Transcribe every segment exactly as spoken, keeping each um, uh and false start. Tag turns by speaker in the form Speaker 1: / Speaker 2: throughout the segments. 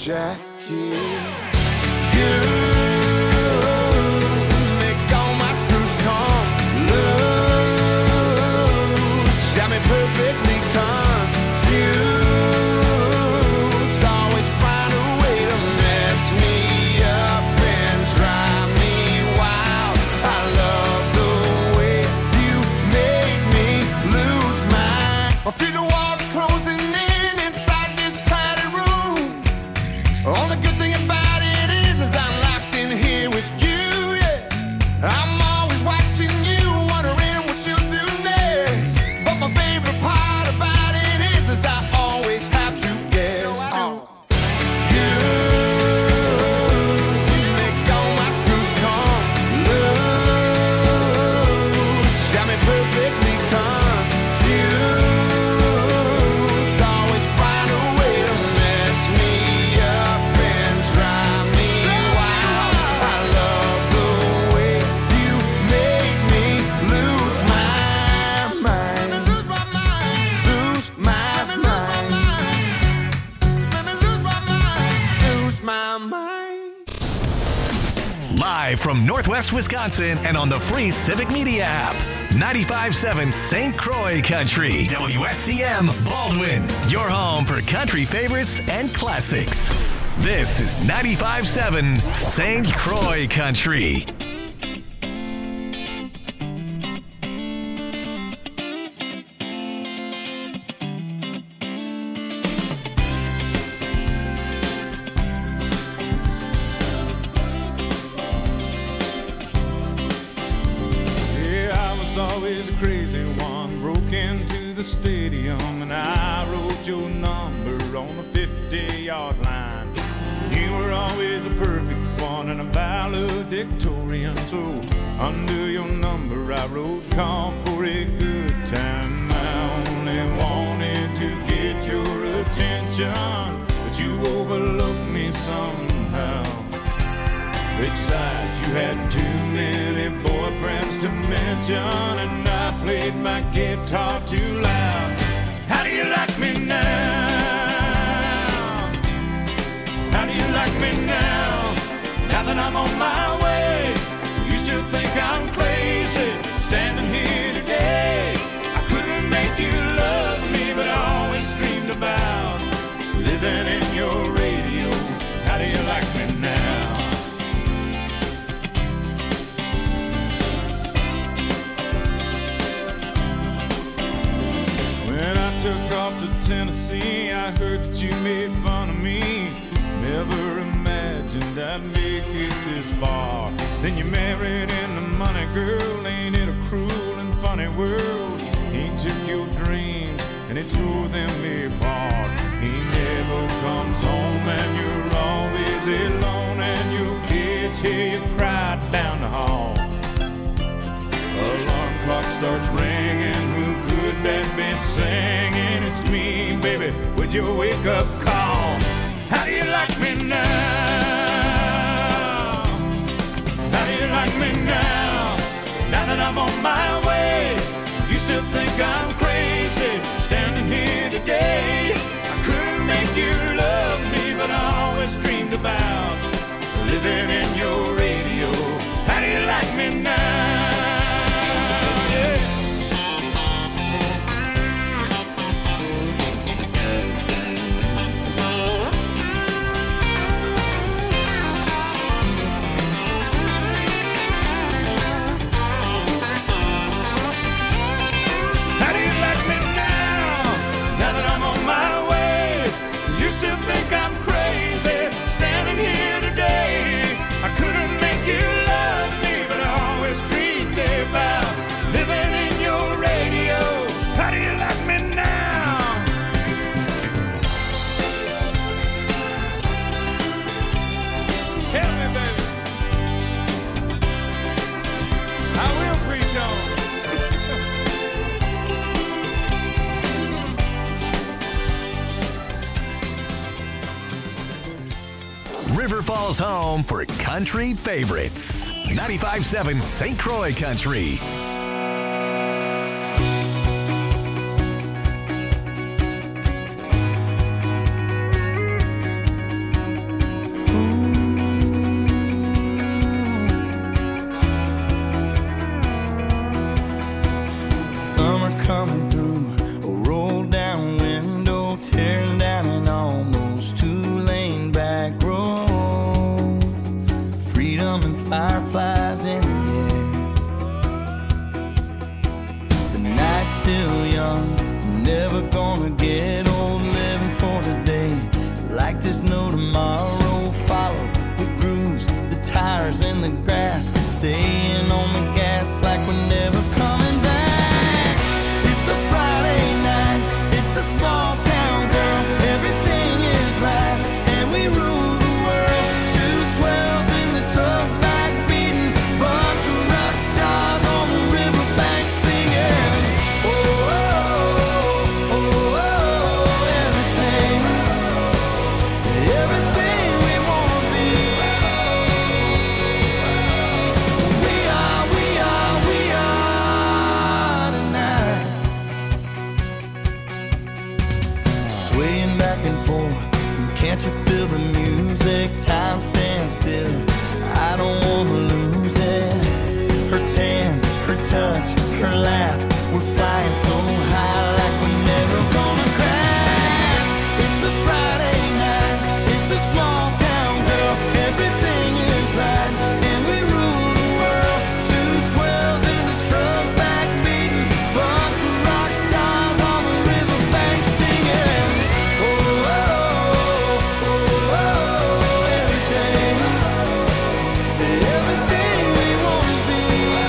Speaker 1: Jackie. You make all my screws come loose. Got me perfectly confused. Always find a way to mess me up and drive me wild. I love the way you make me lose my. I feel the walls closing in inside this padded room. Only good thing about it is, is I'm locked in here with you, yeah. I'm always watching you, wondering what you'll do next. But my favorite part about it is, is I always have to guess. Oh. You make all my screws come loose. Got me perfectly confused. Always find a way to mess me up and drive me wild. I love the way you make me lose my mind. Lose my mind. Lose my mind. Lose my mind. Lose my mind.
Speaker 2: Live from Northwest Wisconsin and on the free Civic Media app. ninety-five point seven Saint Croix Country. W S C M Baldwin. Your home for country favorites and classics. This is ninety-five point seven Saint Croix Country.
Speaker 3: Yeah, I was always a crazy one. Broke into the stadium and I wrote your number on the fifty-yard line. You were always a perfect one and a valedictorian. So under your number I wrote, call for a good time. I only wanted to get your attention, but you overlooked me somehow. Besides, you had too many boyfriends to mention, and I played my guitar too loud. How do you like me now? How do you like me now? Now that I'm on my way, you still think I'm crazy, standing here today. I couldn't make you love me, but I always dreamed about living in your radio. How do you like me now? When I took off to Tennessee, I heard that you made fun of me. Never imagined I'd make it this far. Then you married into money, girl. Ain't it a cruel and funny world? He took your dreams and he tore them apart. He never comes home and you're always alone, and your kids hear you cry down the hall. Alarm clock starts ringing, who could that be singing? It's me, baby, with your wake-up call. How do you like me now? How do you like me now? Now that I'm on my way, you still think I'm crazy, standing here today. I couldn't make you love me, but I always dreamed about living in your radio. How do you like me now?
Speaker 2: River Falls home for country favorites. ninety-five point seven Saint Croix Country.
Speaker 4: still young, never gonna get old, living for today. Like there's no tomorrow, follow the grooves, the tires and the grass, staying on the gas like we're never coming back. It's a Friday night, it's a small town, girl, everything is right, and we rule the world. Two twelves in the truck back beating, bunch of rock stars on the riverbank singing. Oh, oh, oh, oh, oh, everything, everything we wanna be. We are, we are, we are tonight. Swaying back and forth, can't you feel the music? Time stands still, I don't wanna lose it. Her tan, her touch, her laugh, we're flying so high like we're never gonna crash. It's a Friday night, it's a small town, girl, everything is right, and we rule the world. Two twelves in the truck back beating, bunch of rock stars on the riverbank singing. Oh, oh, oh, oh, oh, everything, everything we wanna be.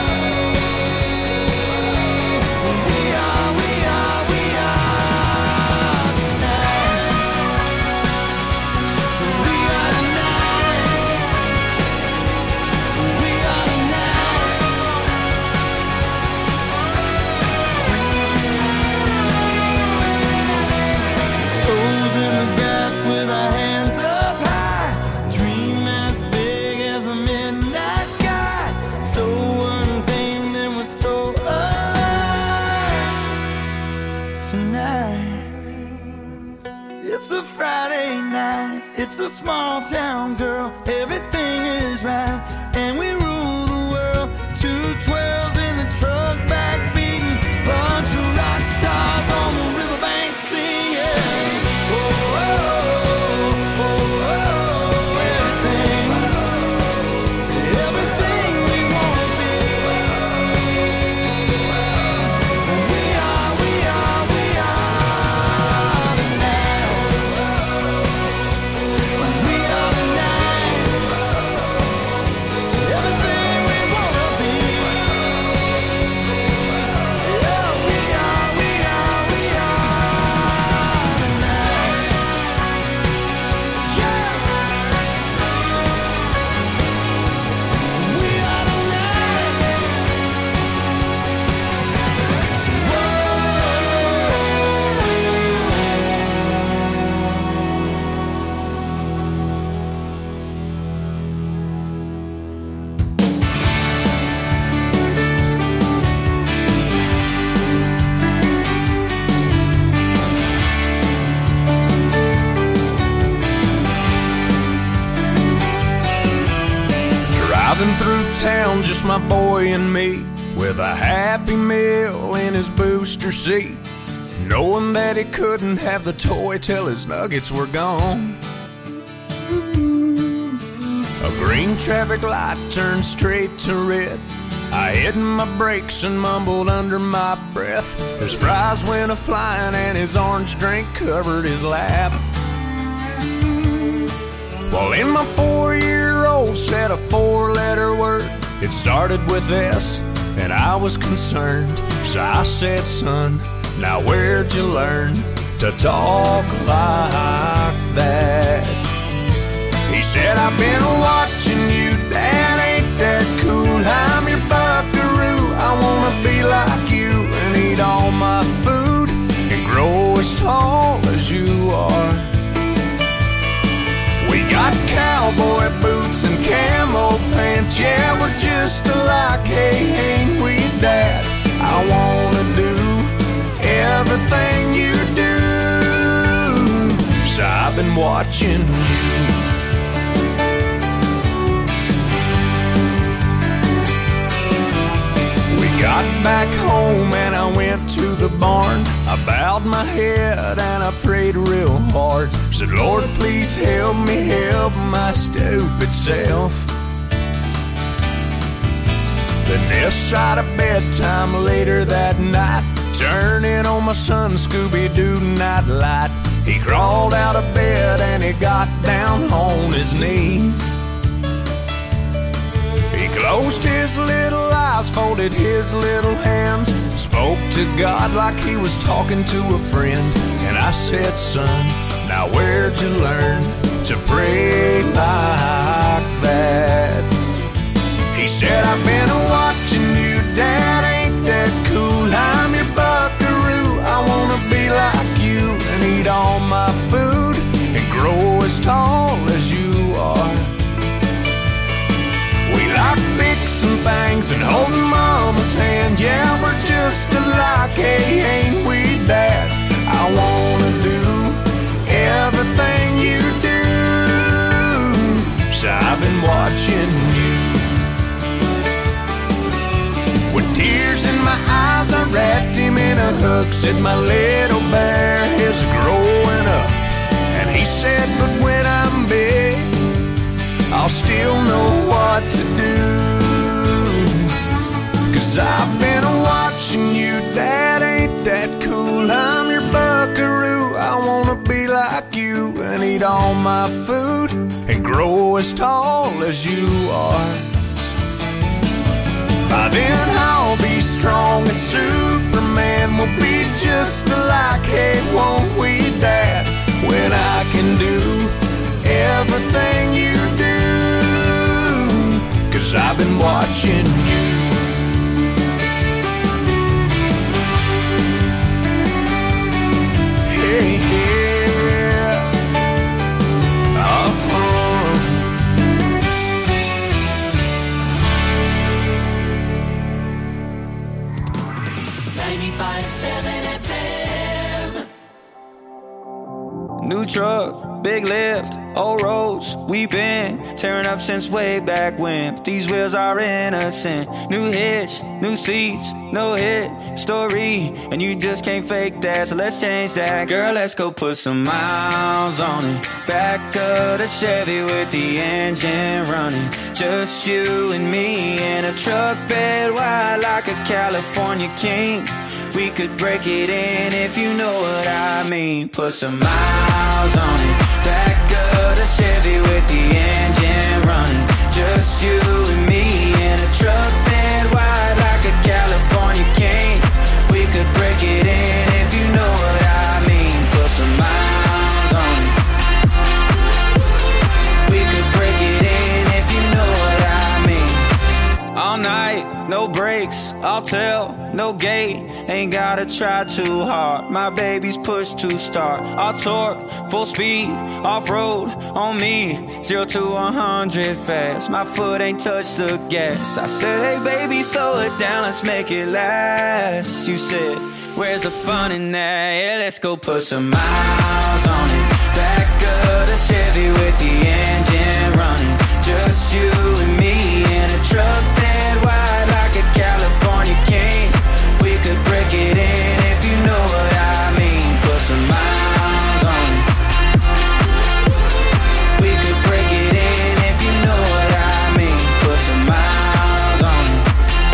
Speaker 4: We are, we are, we are tonight. We are tonight. We are tonight. Toes in the grass with our hands up high, dream as big as a midnight sky, so untamed and we're so alive tonight. It's a Friday night, it's a small town, girl, everything is right, and we rule the world. Two twelves in the truck back beating, bunch of rock stars on the riverbank singing. Oh, oh, oh, oh, oh, everything, everything we wanna be. We are, we are, we are tonight. We are tonight. Everything we wanna be. Yeah, we are, we are, we are tonight. Yeah. We are
Speaker 5: Driving through town, just my boy and me, with a Happy Meal in his booster seat, knowing that he couldn't have the toy till his nuggets were gone. A green traffic light turned straight to red. I hit my brakes and mumbled under my breath. His fries went a-flying and his orange drink covered his lap. Well, in my four-year-old said a four-letter word. It started with S, and I was concerned. So I said, son, now where'd you learn to talk like that? He said, I've been watching you, Dad, ain't that cool? I'm your buckaroo, I wanna be like you and eat all my food and grow as tall as you are. We got cowboy boots and camo pants, yeah, we're just alike, hey, ain't we, Dad? I wanna do everything you do, so I've been watching you. Got back home and I went to the barn. I bowed my head and I prayed real hard. Said, Lord, please help me help my stupid self. Then this side of bedtime later that night, turning on my son Scooby-Doo nightlight. He crawled out of bed and he got down on his knees. He closed his little eyes, folded his little hands, spoke to God like he was talking to a friend. And I said, son, now where'd you learn to pray like that? He said, I've been watching you, Dad, ain't that cool? I'm your buckaroo, I wanna be like you and eat all my food and grow as tall as you are. We like fixing things and holding Mama's hand. Yeah, we're just alike, hey, ain't we, Dad? I wanna do everything you do, so I've been watching you. With tears in my eyes, I wrapped him in a hug, said my little bear is growing up. And he said, but when I'm big, I'll still know what to do. Cause I've been watching you, Dad, ain't that cool? I'm your buckaroo, I wanna be like you and eat all my food and grow as tall as you are. By then I'll be strong as Superman, we'll be just alike, hey, won't we, Dad? When I can do everything you do, cause I've been watching you. Hey, yeah. Uh-huh.
Speaker 6: ninety-five seven F M.
Speaker 7: New truck, big lift, old roads, we been tearing up since way back when. But these wheels are innocent. New hitch, new seats, no hit story, and you just can't fake that, so let's change that. Girl, let's go put some miles on it. Back of the Chevy with the engine running. Just you and me in a truck bed wide like a California king. We could break it in if you know what I mean. Put some miles on it. Back of the Chevy with the engine running. Just you and me in a truck bed wide like a California king. We could break it in if you know what I mean. Put some miles on it. We could break it in if you know what I mean. All night, no brakes, I'll tell, no gate. Ain't gotta try too hard, my baby's push to start. I'll torque, full speed, off-road, on me. Zero to a hundred fast, my foot ain't touched the gas. I said, hey baby, slow it down, let's make it last. You said, where's the fun in that? Yeah, let's go put some miles on it. Back of the Chevy with the engine running. Just you and me in a truck bed wide like a California king. We could break it in if you know what I mean. Put some miles on it. We could break it in if you know what I mean. Put some miles on it.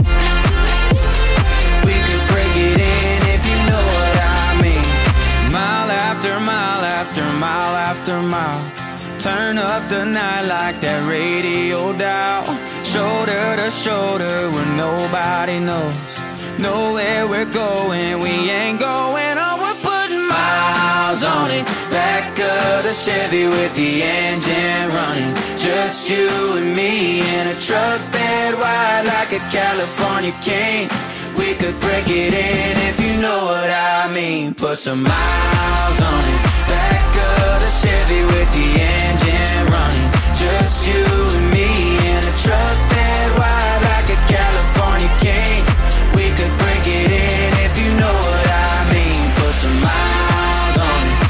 Speaker 7: We could break it in if you know what I mean. Mile after mile after mile after mile. Turn up the night like that radio dial. Shoulder to shoulder where nobody knows. Know where we're going, we ain't going on. We're putting miles on it. Back of the Chevy with the engine running. Just you and me in a truck bed wide like a California king. We could break it in if you know what I mean. Put some miles on it. Back of the Chevy with the engine running. Just you and me in a truck bed wide like a California king. We could break it in if you know what I mean. Put some miles on it.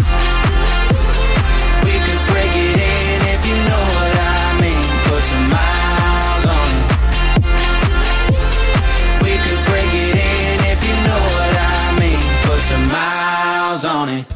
Speaker 7: We could break it in if you know what I mean. Put some miles on it. We could break it in if you know what I mean. Put some miles on it.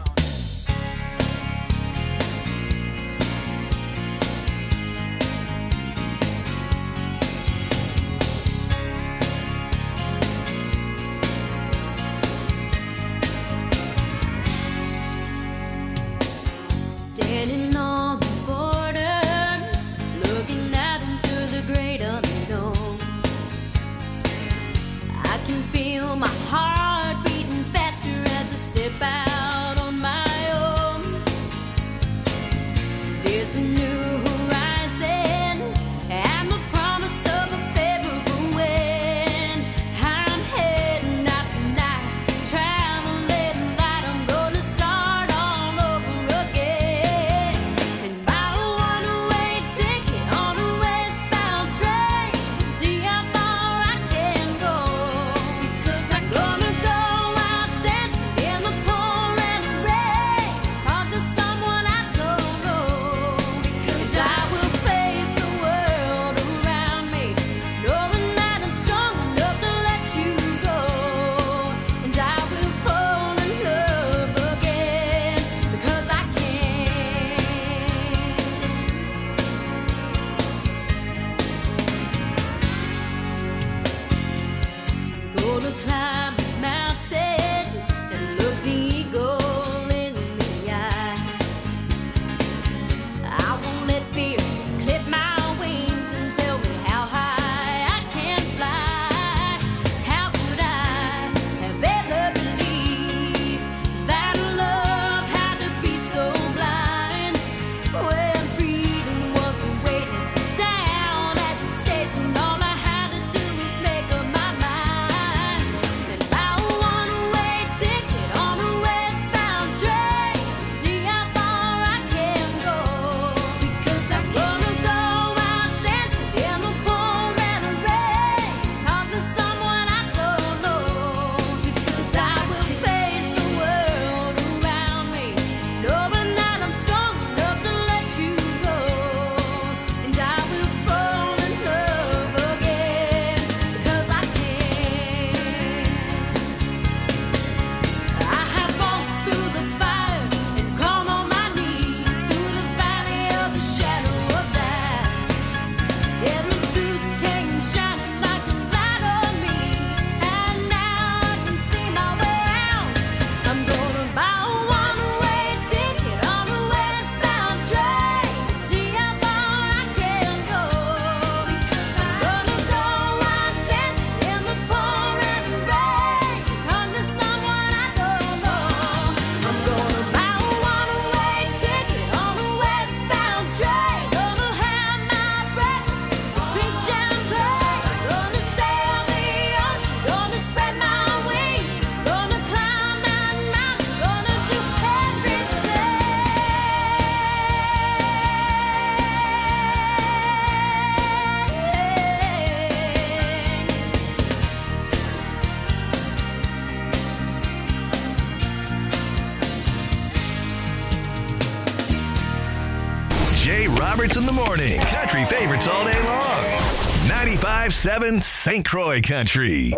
Speaker 2: J Roberts in the morning. Country favorites all day long. ninety-five point seven Saint Croix Country.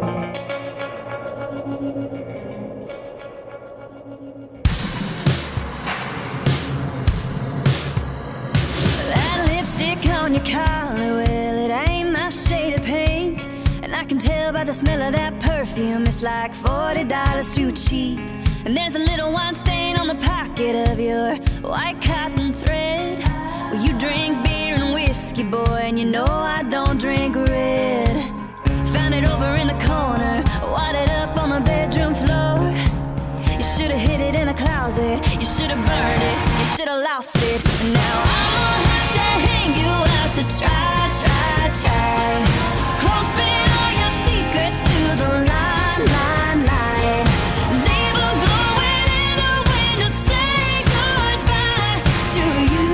Speaker 8: That lipstick on your collar, well, it ain't my shade of pink. And I can tell by the smell of that perfume, it's like forty dollars too cheap. And there's a little wine stain on the pocket of your white cotton thread. Well, you drink beer and whiskey, boy, and you know I don't drink red. Found it over in the corner, wadded up on the bedroom floor. You should've hid it in a closet, you should've burned it, you should've lost it. And now I'll have to hang you out to try, try, try. Clothespin all your secrets to the line, line, line. Leave a glowing in the wind to say goodbye to you.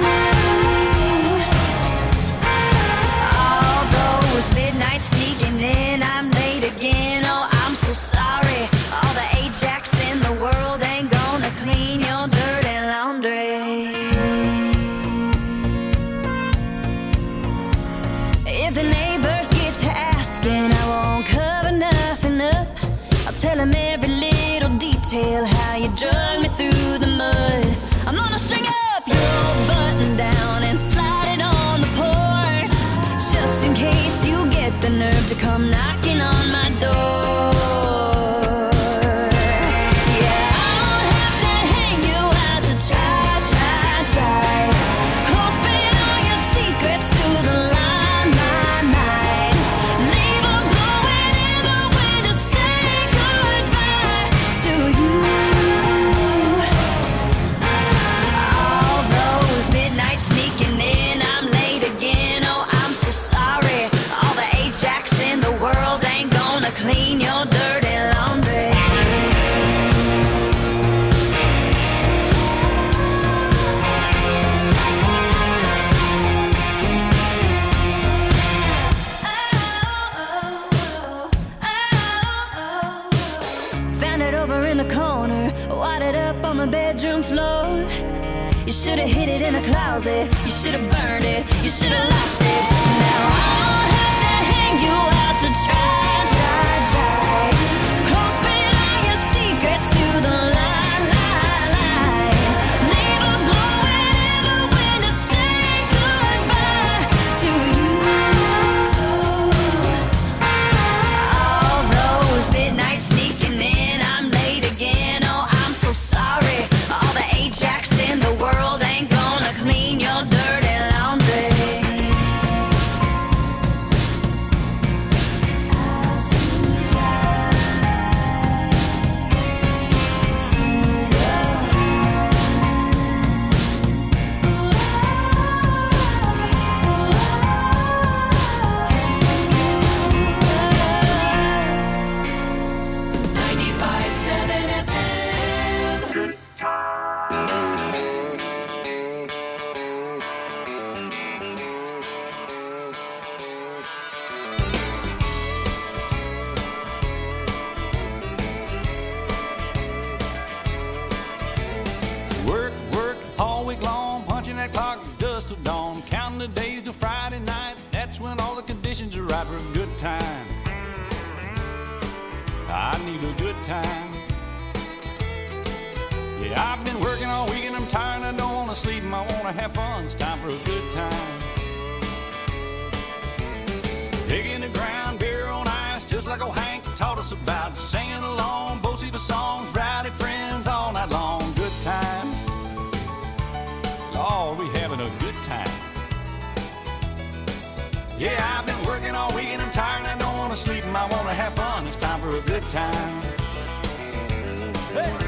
Speaker 8: All those midnights sneaking in, I'm late again, oh I'm so sorry. All the Ajax in the world ain't gonna clean your dirty laundry. If the neighbors get to asking, I won't cover nothing up. I'll tell them every little detail, how you drug me through the mud. I'm gonna string up your button down and slide it on the porch, just in case you get the nerve to come knocking on my door. Yeah, I'll have to hang you out to try, try, try. Clothespin all your secrets to the line, line, line. Leave a glowing in the wind to say goodbye to you. All those midnights sneaking in, I'm late again, oh I'm so sorry. All the Ajax in the world ain't gonna clean your dirty laundry. Found it over in the corner, wadded up on the bedroom floor. You should've hid it in a closet, you should've burned it, you should've lost it. Now I'll have to hang you out to try, try, try. Clothespin all your secrets to the line, line, line. Leave a glowing in the wind to say goodbye to you. All those midnights sneaking in, I'm late again, oh I'm so sorry. All the Ajax in the world ain't gonna clean your dirty laundry.
Speaker 6: ninety-five point seven F M.
Speaker 3: Work, work all week long, punching that clock dust till dawn, counting the days till Friday night. That's when all the conditions are right for a good time. I need a good time. Yeah, I've been working all week and I'm tired. I don't want to sleep and I want to have fun. It's time for a good time. Digging the ground, beer on ice, just like old Hank taught us about. Singing along, Bo-Siva songs, rowdy friends all night long. Good time. Lord, we having a good time. Yeah, I've been working all week and I'm tired and I don't want to sleep and I want to have fun. It's time for a good time. Hey!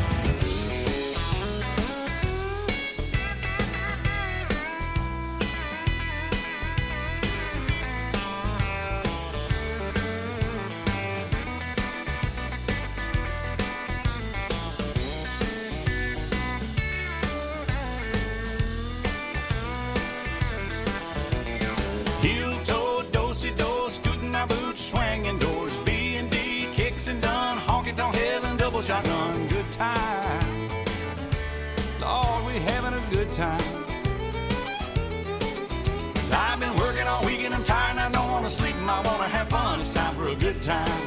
Speaker 3: Heel-toe, do-si-do, scooting our boots, swinging doors, B and D, kicks and done, honky-tonk heaven, double shotgun, good time. Lord, we having a good time. I've been working all week and I'm tired and I don't want to sleep and I want to have fun. It's time for a good time.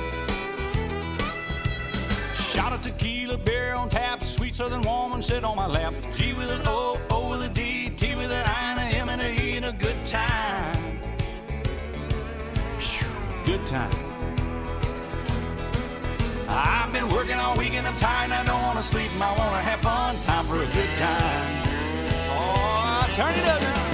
Speaker 3: Shot of tequila, beer on tap, sweet southern woman sit on my lap. G with an O, O with a D, T with an I and a M and a E, and a good time. Whew, good time. I've been working all week and I'm tired and I don't want to sleep and I want to have fun. Time for a good time. Oh, turn it up now.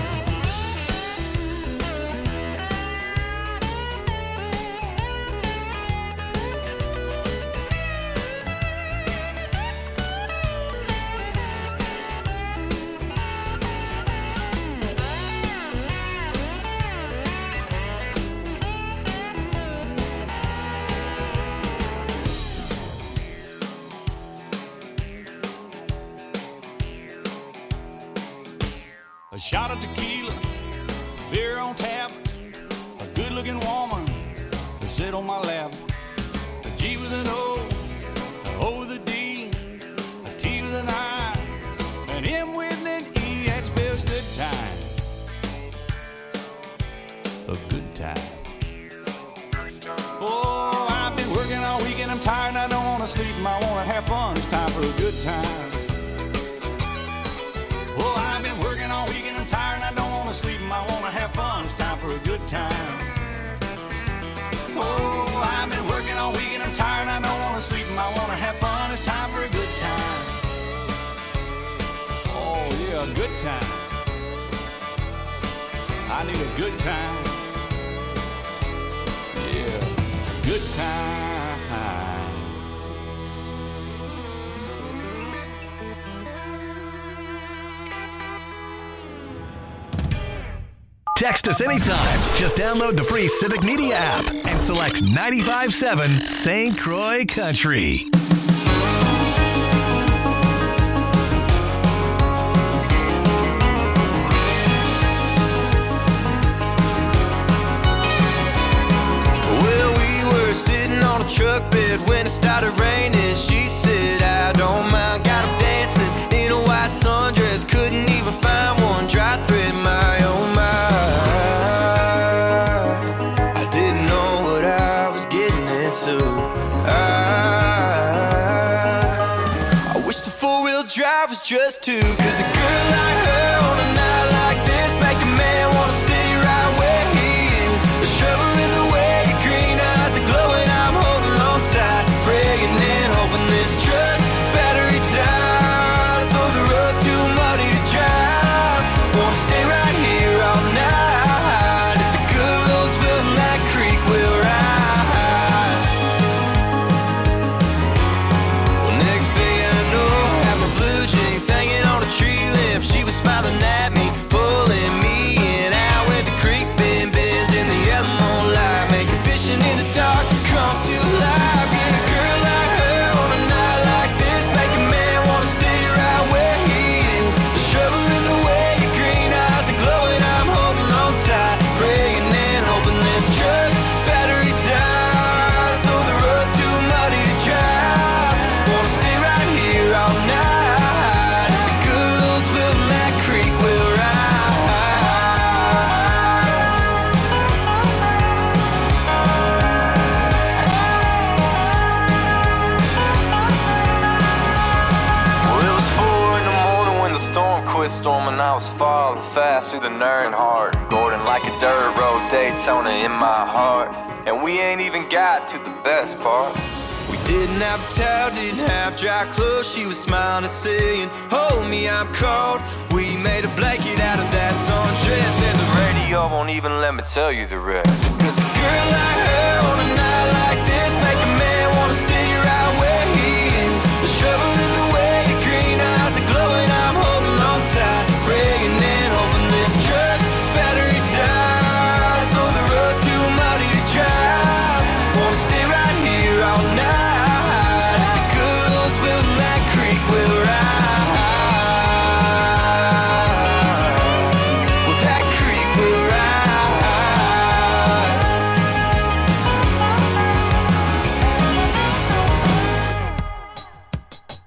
Speaker 3: A shot of tequila, beer on tap, a good-looking woman to sit on my lap. A G with an O, an O with a D, a T with an I, an M with an E. That spells good time. A good time. Oh, I've been working all week and I'm tired and I don't want to sleep and I want to have fun. It's time for a good time. Oh, I've been working all week and I'm tired and I don't want to sleep and I want to have fun. It's time for a good time. Oh, I've been working all week and I'm tired and I don't want to sleep and I want to have fun. It's time for a good time. Oh, yeah, a good time. I need a good time. Yeah, good time.
Speaker 2: Text us anytime. Just download the free Civic Media app and select ninety-five point seven Saint Croix Country.
Speaker 4: Well, we were sitting on a truck bed when it started raining. She said, I don't mind. Got up dancing in a white sundress. Couldn't even find one dry thread, my own mind. I didn't know what I was getting into. I, I wish the four-wheel drive was just two. Cause a girl like her on a night like this make a man wanna stay right where he is. There's trouble in the way your green eyes are glowing. I'm holding on tight, praying and hoping this truck battery dies. So the road's too muddy to drive. Wanna stay right here all night. If the good Lord's willing, that creek will rise. Well, next thing I know, I had my blue jeans hanging on a tree limb. She was smiling at me, pulling me in. Out where the creek bend bends in the yellow moonlight, making fishing in the dark come to life. Yeah, a girl like her on a night like this make a man wanna stay right where he is. There's trouble in the way your green eyes are glowing. I'm holding on tight, praying and hoping this truck battery dies. So the road's too muddy to drive. Wanna stay right here all night. If the good Lord's willing, that creek will rise. Well, it was four in the morning when the storm quit storming. I was falling fast through the Earnhardt, Gordon like a dirt road, Daytona in my heart. And we ain't even got to the best part. We didn't have a towel, didn't have dry clothes. She was smiling and saying, hold me, I'm cold. We made a blanket out of that sundress, and the radio won't even let me tell you the rest. Cause a girl like her on a night like this make a man wanna stay right where he is. There's trouble in the way your green eyes are glowing. I'm holding on tight, praying and hoping this truck battery dies. So the road's too muddy to drive. Wanna stay right here all night. If the good Lord's willing, that creek will rise. Well, that creek will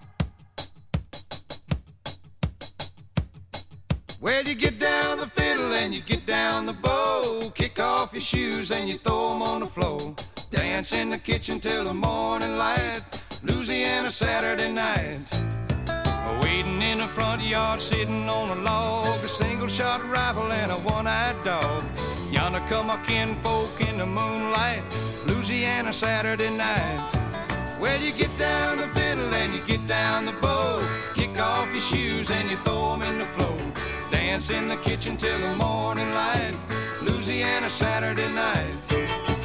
Speaker 4: rise.
Speaker 1: Where'd you get down the fiddle and you get down the bow. Kick off your shoes and you throw them on the floor. Dance in the kitchen till the morning light. Louisiana Saturday night. Waiting in the front yard, sitting on a log. A single shot rifle and a one-eyed dog. Yonder come my kinfolk in the moonlight. Louisiana Saturday night. Well, you get down the fiddle and you get down the bow. Kick off your shoes and you throw them in the floor. Dance in the kitchen till the morning light. Louisiana Saturday night.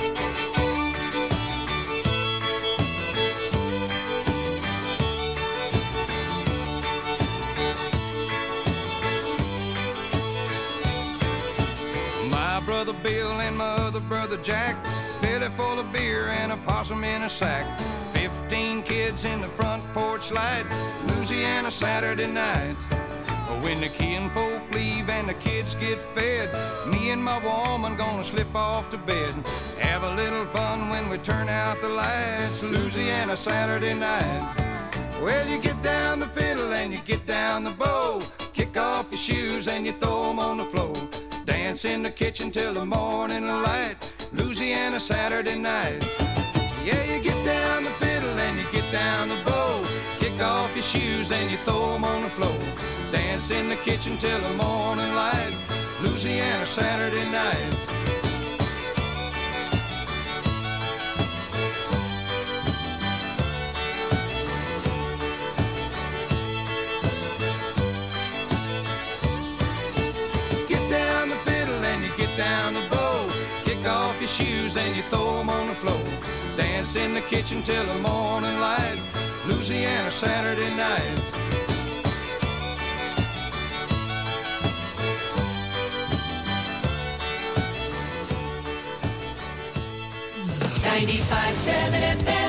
Speaker 1: Brother Bill and my other brother Jack, belly full of beer and a possum in a sack. Fifteen kids in the front porch light. Louisiana Saturday night. When the kinfolk leave and the kids get fed, me and my woman gonna slip off to bed. Have a little fun when we turn out the lights. Louisiana Saturday night. Well, you get down the fiddle and you get down the bow. Kick off your shoes and you throw them on the floor. Dance in the kitchen till the morning light. Louisiana Saturday night. Yeah, you get down the fiddle and you get down the bow. Kick off your shoes and you throw them on the floor. Dance in the kitchen till the morning light. Louisiana Saturday night. Shoes and you throw them on the floor. Dance in the kitchen till the morning light. Louisiana Saturday night.
Speaker 6: ninety-five seven F M.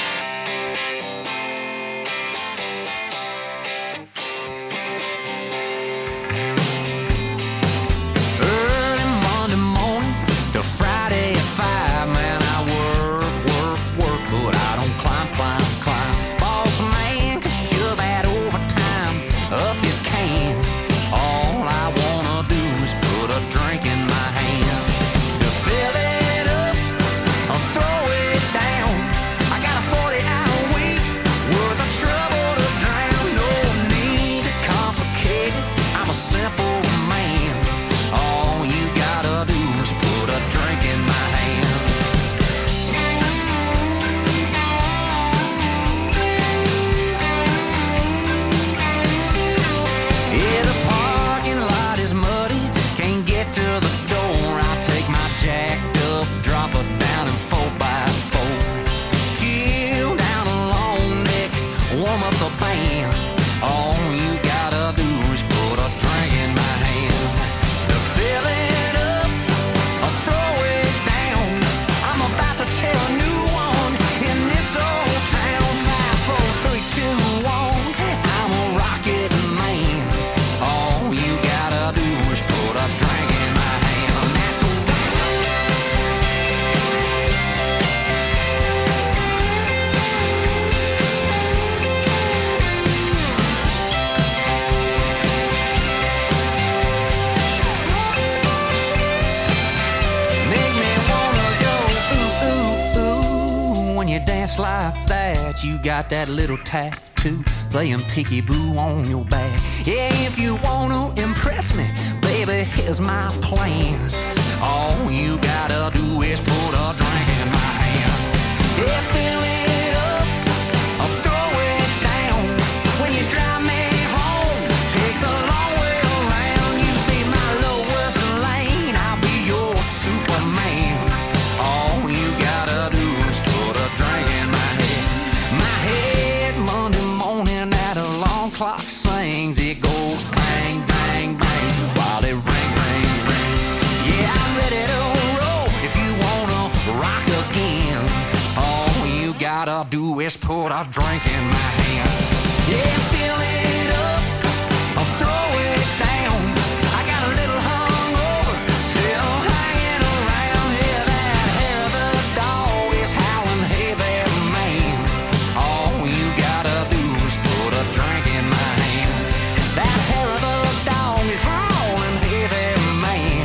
Speaker 7: Like that, you got that little tattoo playing peekaboo on your back. Yeah, if you wanna impress me, baby, here's my plan. All you gotta do is put a drink in my hand. Yeah, fill it up, I'll throw it down. When you drive me home, take the long way around. You be my Lois Lane, I'll be your Superman. All you gotta do is put a drink in my head. My head Monday morning at alarm clock sings. It goes bang, bang, bang while it ring, ring, rings. Yeah, I'm ready to roll if you wanna rock again. All you gotta do is put a drink in my hand. Yeah, fill it up, I'll throw it down. I got a little hungover, still hanging around. Yeah, that hair of the dog is howling, hey there, man. All you gotta do is put a drink in my hand. That hair of the dog is howling, hey there, man.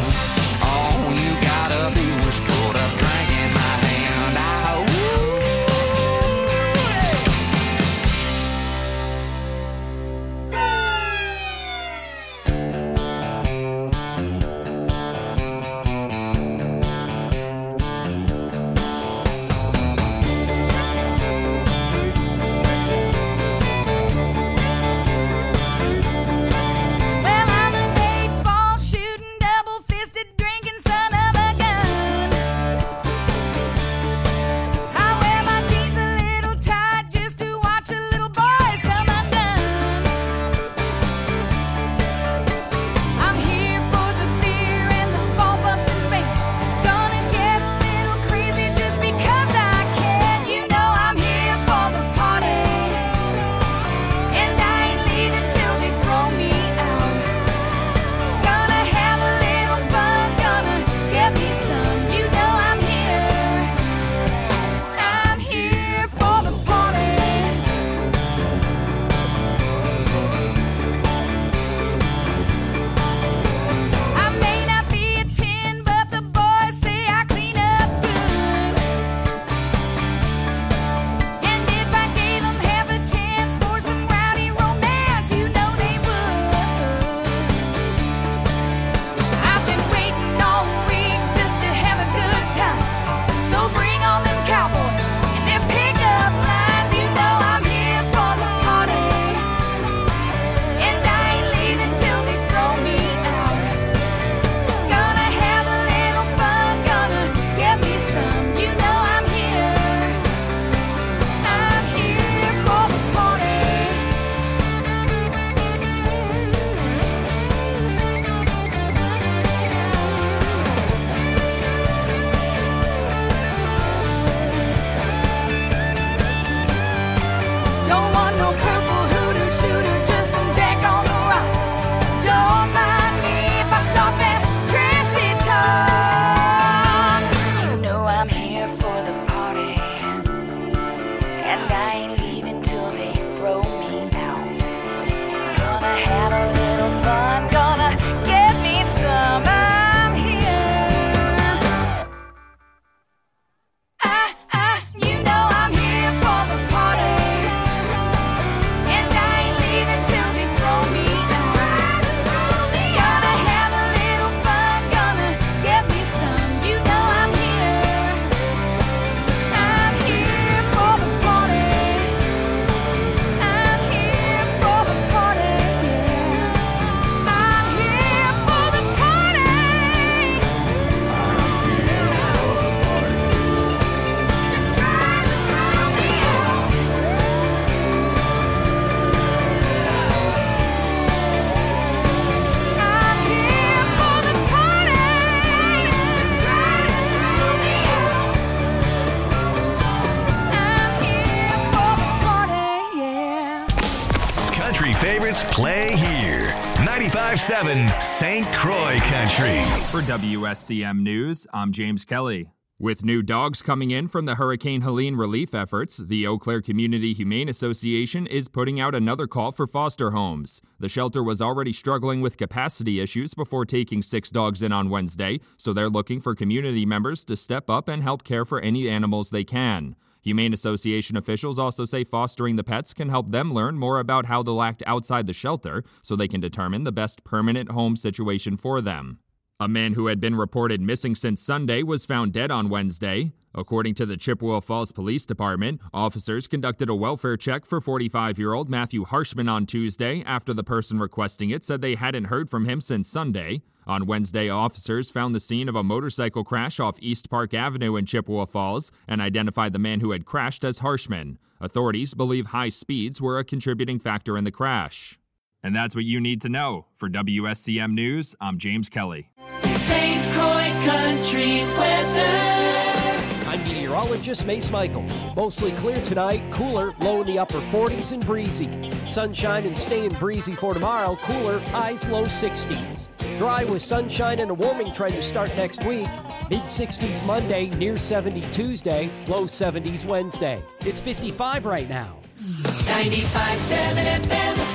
Speaker 2: country favorites play here. ninety-five point seven Saint Croix Country.
Speaker 9: For W S C M News, I'm James Kelly. With new dogs coming in from the Hurricane Helene relief efforts, the Eau Claire Community Humane Association is putting out another call for foster homes. The shelter was already struggling with capacity issues before taking six dogs in on Wednesday, so they're looking for community members to step up and help care for any animals they can. Humane Association officials also say fostering the pets can help them learn more about how they'll act outside the shelter so they can determine the best permanent home situation for them. A man who had been reported missing since Sunday was found dead on Wednesday. According to the Chippewa Falls Police Department, officers conducted a welfare check for forty-five-year-old Matthew Harshman on Tuesday after the person requesting it said they hadn't heard from him since Sunday. On Wednesday, officers found the scene of a motorcycle crash off East Park Avenue in Chippewa Falls and identified the man who had crashed as Harshman. Authorities believe high speeds were a contributing factor in the crash. And that's what you need to know. For W S C M News, I'm James Kelly.
Speaker 6: Saint Croix Country weather.
Speaker 10: I'm meteorologist Mace Michaels. Mostly clear tonight, cooler, low in the upper forties and breezy. Sunshine and staying breezy for tomorrow, cooler, highs low sixties. Dry with sunshine and a warming trend to start next week. mid sixties Monday, near seventy Tuesday, low seventies Wednesday. It's fifty-five right now.
Speaker 6: ninety-five point seven F M.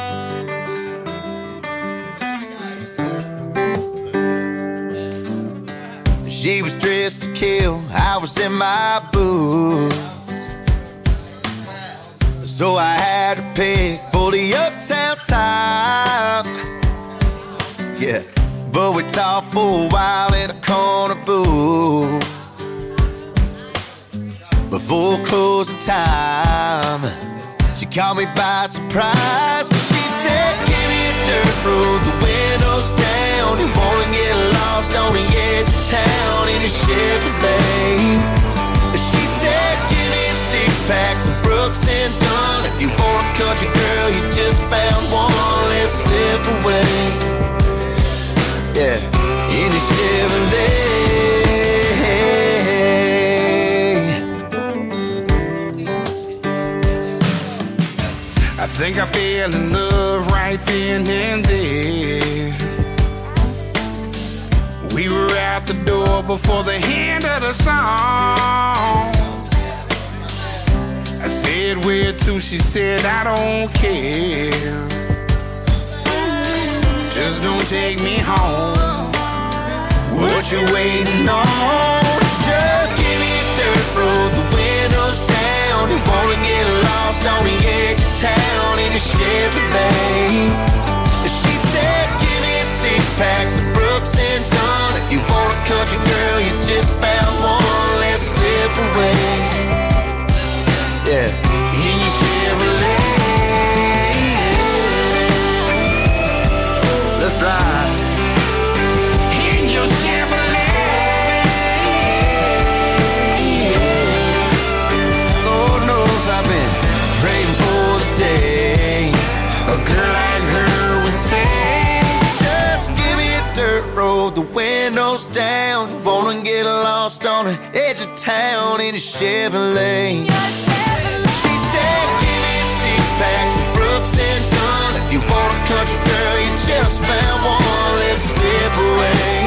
Speaker 4: She was dressed to kill, I was in my boots. So I had to pick for the uptown time. Yeah, but we talked for a while in a corner booth before closing time. She caught me by surprise. She said, give me a dirt road, the windows down. You wanna get lost on the edge of town in a Chevrolet. She said, give me a six-pack, some Brooks and Dunn. If you want a country girl, you just found one, let's slip away. Yeah, in a Chevrolet.
Speaker 11: I think I fell in love right then and there. We were out the door before the end of the song. I said, where to? She said, I don't care. Just don't take me home. What you waiting on? Just give me a dirt road, the windows down. You wanna get lost on the edge of town in a Chevrolet. She said, give me a six-pack, some Brooks and Dunn. If you want a country girl, you just found one, let's slip away. Yeah, in your Chevrolet. Let's ride. In your Chevrolet. Lord knows I've been praying for the day a girl like her would say, just give me a dirt road, the windows down. Wanna get lost on the edge of town in a Chevrolet. She said, give me a six-pack, some Brooks and Dunn. If you want a country girl, you just found one, let's slip away.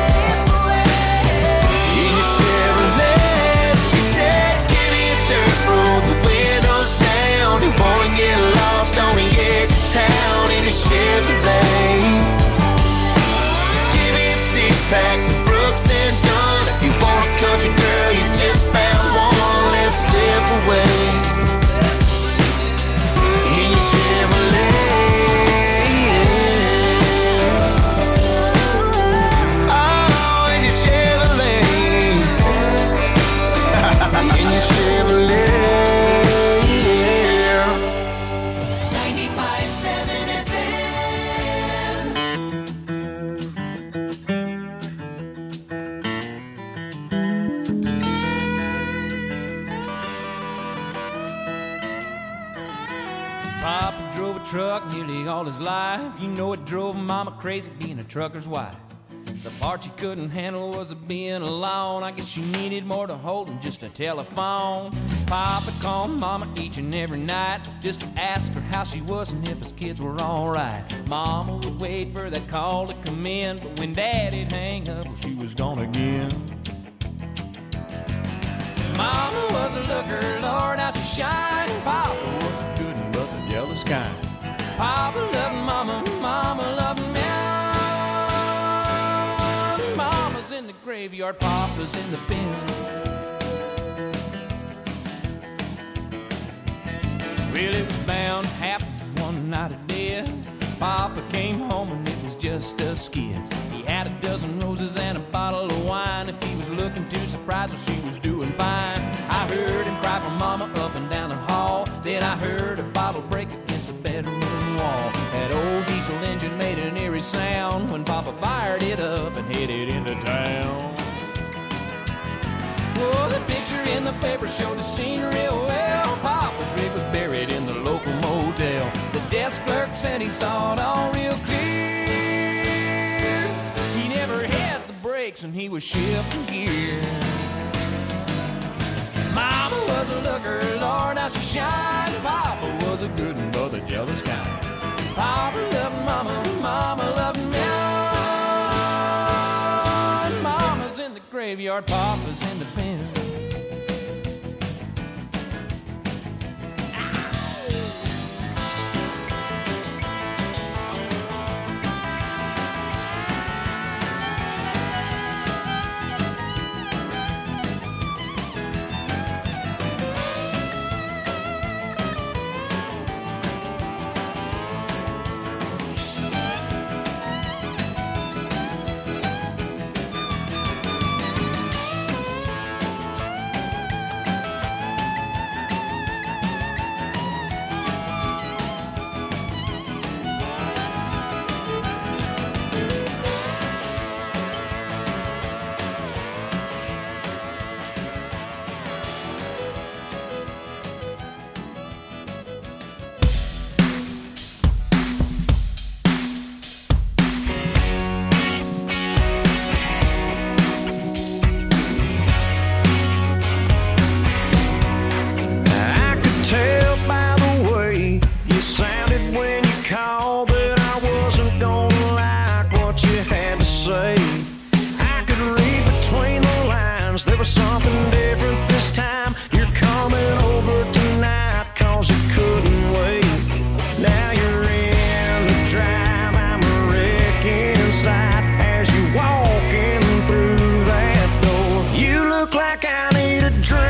Speaker 11: In your Chevrolet. She said, give me a dirt road, the windows down. You wanna get lost on the edge of town in a Chevrolet. Give me a six-pack, some Brooks and Dunn. If you want a country girl, you just found one, let's slip away. In your Chevrolet. Oh, in your Chevrolet. In your Chevrolet.
Speaker 6: ninety-five point seven F
Speaker 12: Papa drove a truck nearly all his life. You know it drove Mama crazy being a trucker's wife.
Speaker 7: The part she couldn't handle was being alone. I guess she needed more to hold than just a telephone. Papa called Mama each and every night just to ask her how she was and if his kids were alright. Mama would wait for that call to come in, but when Daddy'd hang up, well, she was gone again. Mama was a looker, Lord, how she shined. Papa was a good one, but the jealous kind. Papa loved Mama, Mama loved me. Mama's in the graveyard, Papa's in the bin. Well, it was bound to happen one night of death. Papa came home and it was just us skids. He had a dozen roses and a bottle of wine. If he was looking too surprised, well, she was doing fine. I heard him cry for Mama up and down the hall. Then I heard a bottle break against the bedroom wall. That old diesel engine made an eerie sound when Papa fired it up and headed into town. Oh, the picture in the paper showed the scene real well. Papa's rig was buried in the local motel. The desk clerk said he saw it all real clear. He never had the brakes and he was shifting gear. Mama was a looker, Lord, how she shined. Papa was a good one, but the jealous kind. Papa loved Mama, Mama loved me. Mama's in the graveyard, Papa's in the pen.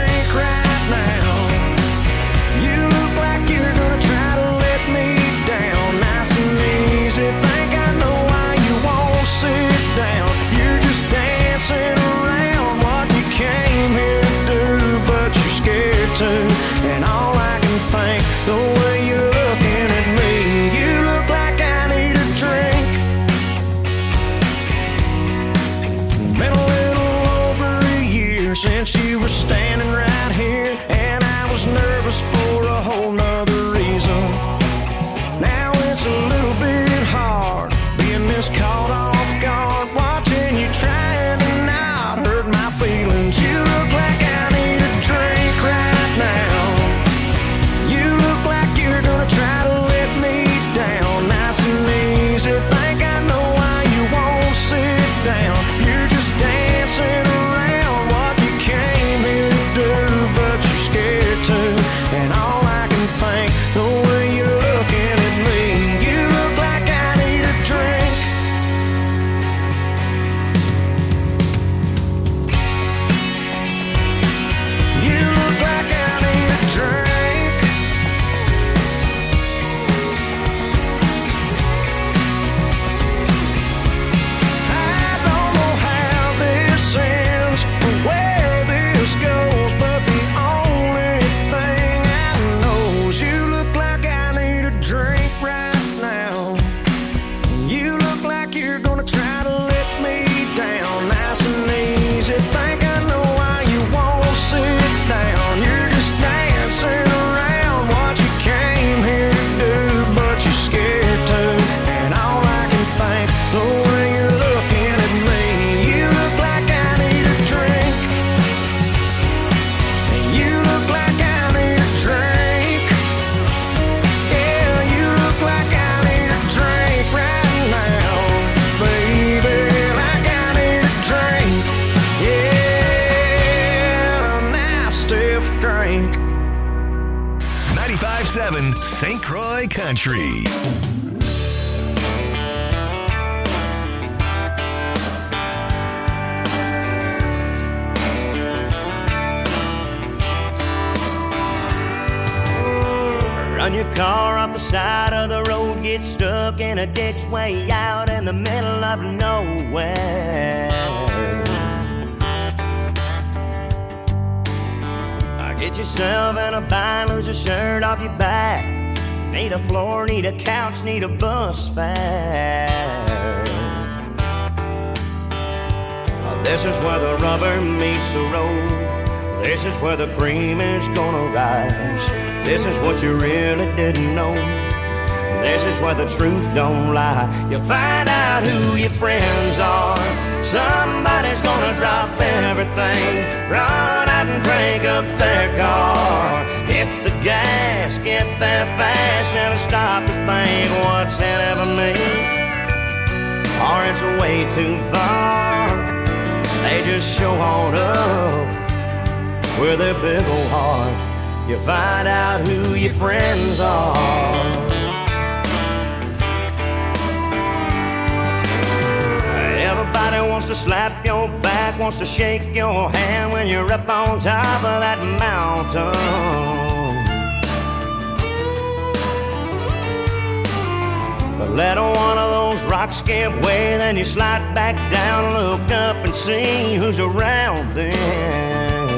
Speaker 11: Down.
Speaker 2: seven Saint Croix Country.
Speaker 12: Run your car off the side of the road, get stuck in a ditch way out in the middle of nowhere. Get yourself in a bind, lose a shirt off your back. Need a floor, need a couch, need a bus fare. This is where the rubber meets the road. This is where the cream is gonna rise. This is what you really didn't know. This is where the truth don't lie. You find out who your friends are. Somebody's gonna drop everything, run out and crank up their car. Hit the gas, get there fast, never stop to think what's in it for me, or it's way too far. They just show on up with their big old heart. You find out who your friends are. Everybody wants to slap your back, wants to shake your hand when you're up on top of that mountain. But let one of those rocks give way, then you slide back down, look up and see who's around then.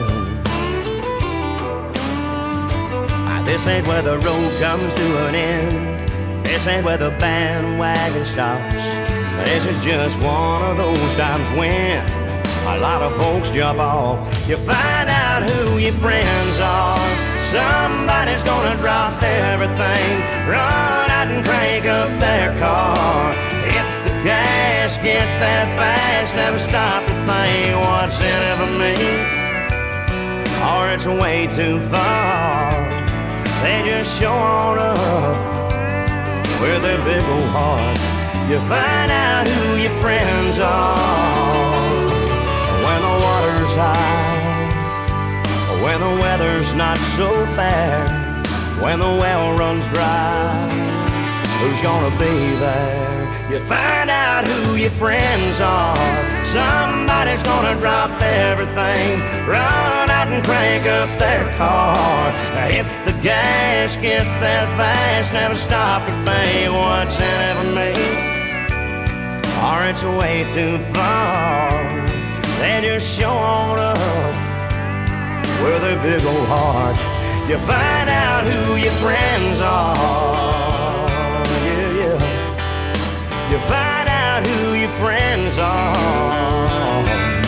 Speaker 12: This ain't where the road comes to an end. This ain't where the bandwagon stops. This is just one of those times when a lot of folks jump off. You find out who your friends are. Somebody's gonna drop everything, run out and crank up their car. Hit the gas, get there fast, never stop to think what's in it for me, or it's way too far. They just show on up with their big old heart. You find out who your friends are when the water's high, when the weather's not so bad, when the well runs dry. Who's gonna be there? You find out who your friends are. Somebody's gonna drop everything, run out and crank up their car. Hit the gas, get there fast, never stop to think what's in it for me, or it's way too far. They just show on up with their big old heart. You find out who your friends are. Yeah, yeah. You find out who your friends are.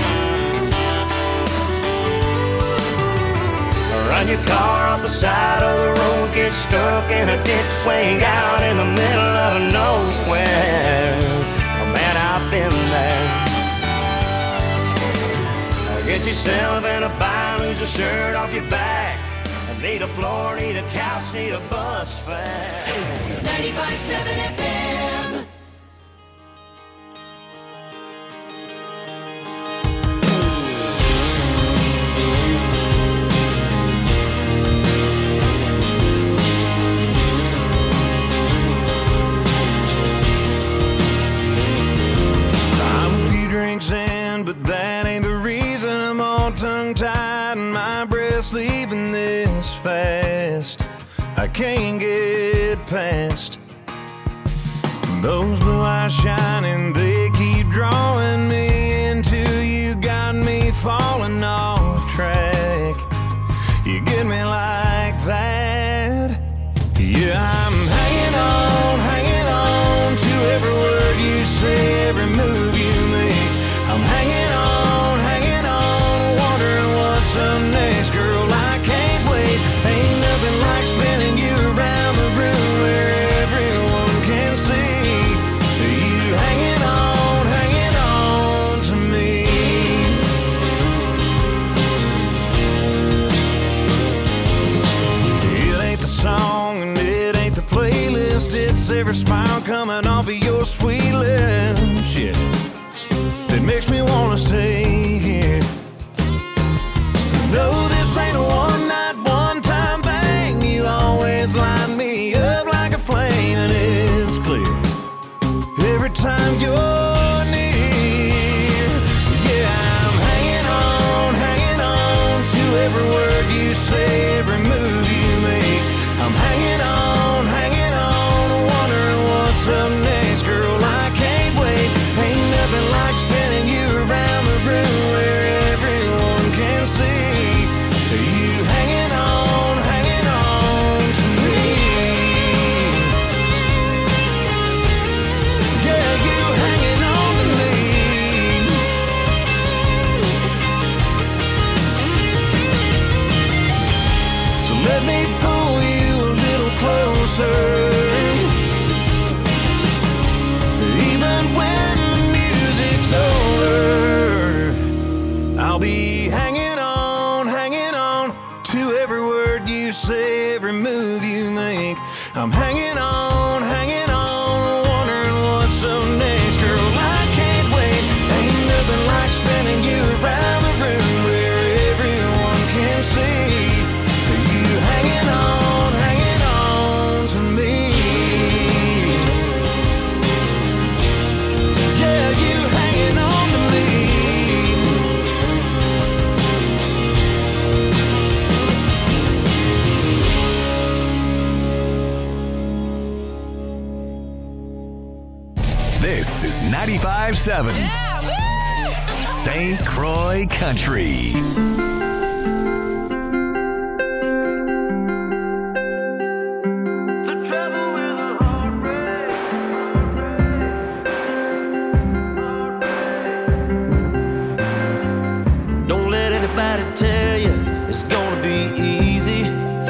Speaker 12: Run your car off the side of the road, get stuck in a ditch way out in the middle of nowhere. Man, I've been there. Get yourself in a bind, lose a shirt off your back. Need a floor, need a couch, need a bus fare.
Speaker 6: ninety-five point seven F M.
Speaker 3: I'm a few drinks in, but that ain't the reason I'm all tongue-tied and my breath's leaving this fast. I can't get past those blue eyes shining, they keep drawing me into you, got me falling off track. You get me like that. Yeah, I'm hanging on, hanging on to every word you say, every move you make. I'm hanging on, hanging on, wondering what's up next. Girl, I can't wait. Ain't nothing like spinning you around the room where everyone can see you hanging on, hanging on to me. It ain't the song and it ain't the playlist, it's every smile coming off of your sweet lips. Yeah, it makes me wanna stay here. No, this ain't a one night, one time thing. You always line
Speaker 2: This is ninety-five seven Saint Croix Country.
Speaker 11: Don't let anybody tell you it's gonna be easy.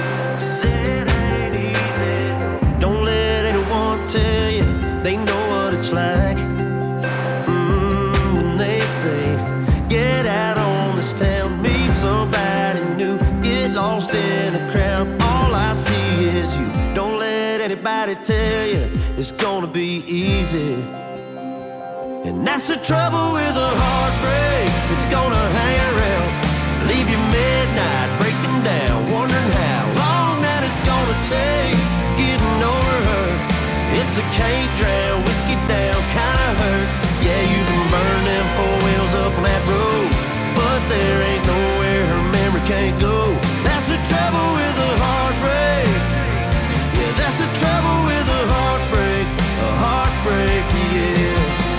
Speaker 11: Don't let anyone tell you they know what it's like. Mm, when they say, get out on this town, meet somebody new, get lost in a crowd, all I see is you. Don't let anybody tell you it's gonna be easy. And that's the trouble with a heartbreak. It's gonna hang around, leave you midnight, breaking down, wondering how long that it's gonna take getting over her. It's a can't drown, whiskey down kind of hurt. Yeah, you can burn them four wheels up on that road, but there ain't nowhere her memory can't go. That's the trouble with a heartbreak. Yeah, that's the trouble with a heartbreak. A heartbreak, yeah.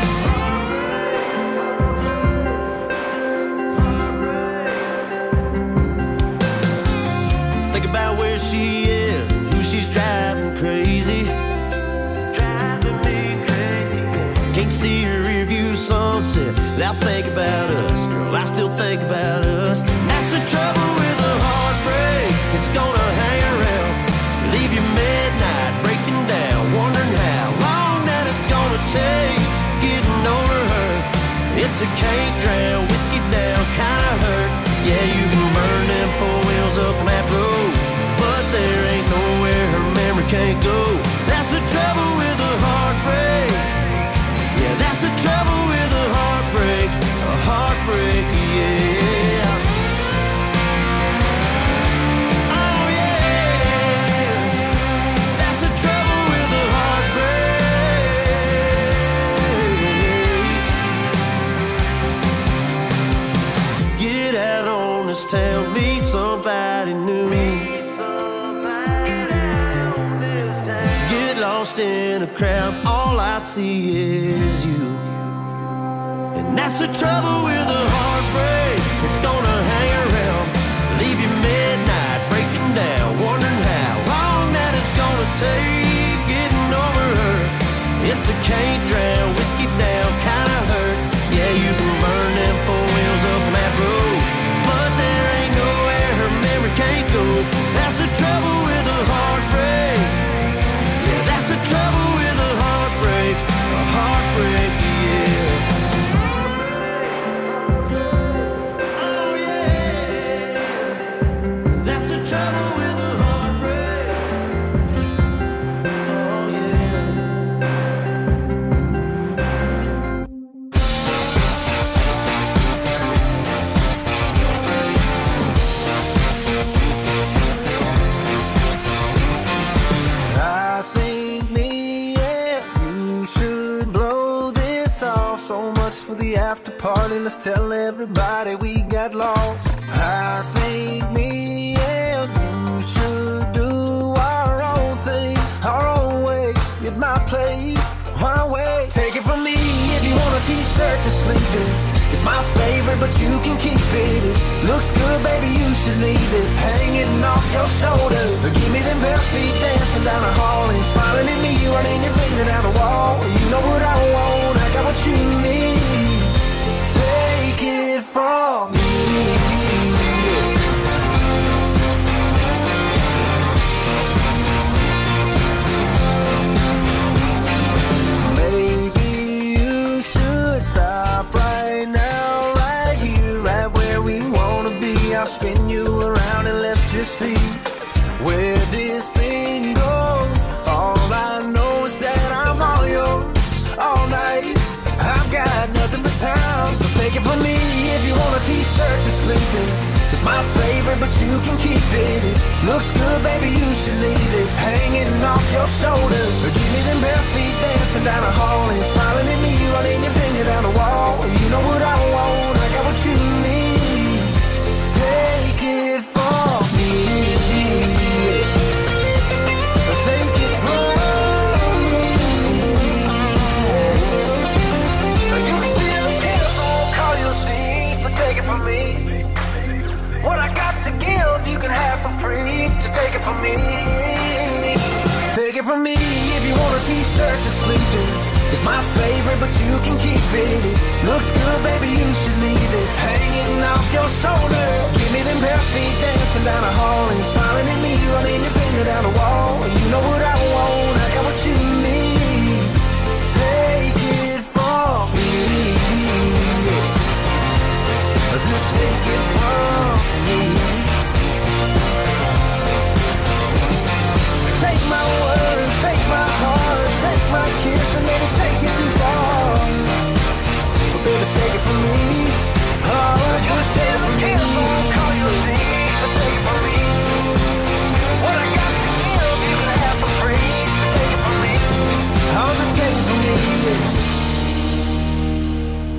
Speaker 11: Think about where she is, who she's driving crazy. Driving me crazy. Can't see her rearview sunset without thinking about us. Girl, I still think about us. That's the trouble with a heartbreak. It's gonna hang around, leave you midnight, breaking down, wondering how long that it's gonna take getting over her. It's a can't drown, whiskey down kind of hurt. Yeah, you can burn them four wheels up on that road, but there ain't nowhere her memory can't go. That's the trouble with a heartbreak. Yeah, that's the trouble with a heartbreak. A heartbreak, yeah. Oh yeah, that's the trouble with a heartbreak. Get out on this town, meet somebody new. Get lost in a crowd, all I see is you. And that's the trouble with a heartbreak. It's gonna hang around, leave you midnight, breaking down, wondering how long that it's gonna take getting over her. It's a can't drown, whiskey down kind of hurt. Yeah, you can burn them four wheels up on that road, but there ain't nowhere her memory can't go. That's the trouble with a heartbreak. Yeah, that's the trouble with a heartbreak. A heartbreak, yeah. Oh yeah, that's the trouble with a heartbreak. Oh yeah.
Speaker 4: I think me and you should blow this off. So much for the after party, let's tell everybody we got lost. I think me and you should do our own thing, our own way, at my place, my way. Take it from me if you want a t-shirt to sleep in. It's my favorite, but you can keep it. It looks good, baby, you should leave it hanging off your shoulder. Give me them bare feet dancing down the hall and smiling at me, running your finger down the wall. You know what I want, I got what you need. Take it from me. Maybe you should stop right now, right here, right where we wanna be. I'll spin you around and let's just see where this thing goes. All I know is that I'm all yours all night. I've got nothing but time, so take it from me if you want a t-shirt to sleep in. It's my favorite, but you can keep it. It looks good, baby, you should leave it hanging off your shoulder. Give me them bare feet dancing down the hall and smiling at me, running your finger down the wall. You know what I want, I got what you need. Take it from me. Take it from me.
Speaker 13: if you want a t-shirt to sleep in, it's my favorite, but you can keep it. It looks good, baby, you should leave it hanging off your shoulder. Give me them bare feet dancing down the hall, and you're smiling at me, running your finger down the wall. You know what I want, I got what you